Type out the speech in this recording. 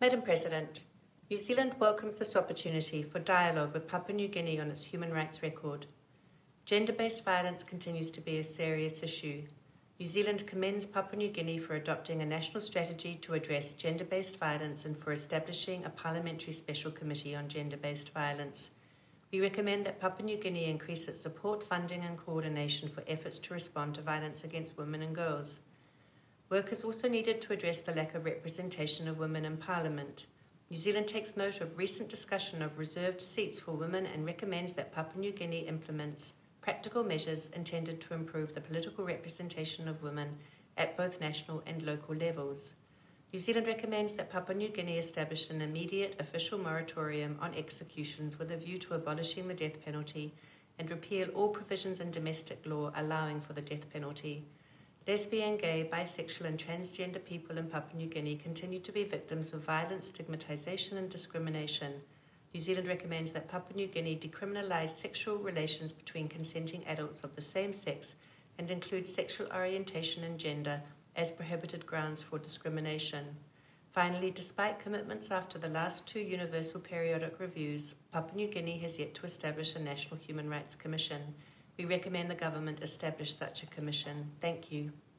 Madam President, New Zealand welcomes this opportunity for dialogue with Papua New Guinea on its human rights record. Gender-based violence continues to be a serious issue. New Zealand commends Papua New Guinea for adopting a national strategy to address gender-based violence and for establishing a parliamentary special committee on gender-based violence. We recommend that Papua New Guinea increase its support, funding and coordination for efforts to respond to violence against women and girls. Work is also needed to address the lack of representation of women in Parliament. New Zealand takes note of recent discussion of reserved seats for women and recommends that Papua New Guinea implements practical measures intended to improve the political representation of women at both national and local levels. New Zealand recommends that Papua New Guinea establish an immediate official moratorium on executions with a view to abolishing the death penalty and repeal all provisions in domestic law allowing for the death penalty. Lesbian, gay, bisexual and transgender people in Papua New Guinea continue to be victims of violence, stigmatisation and discrimination. New Zealand recommends that Papua New Guinea decriminalise sexual relations between consenting adults of the same sex and include sexual orientation and gender as prohibited grounds for discrimination. Finally, despite commitments after the last two universal periodic reviews, Papua New Guinea has yet to establish a National Human Rights Commission. We recommend the government establish such a commission. Thank you.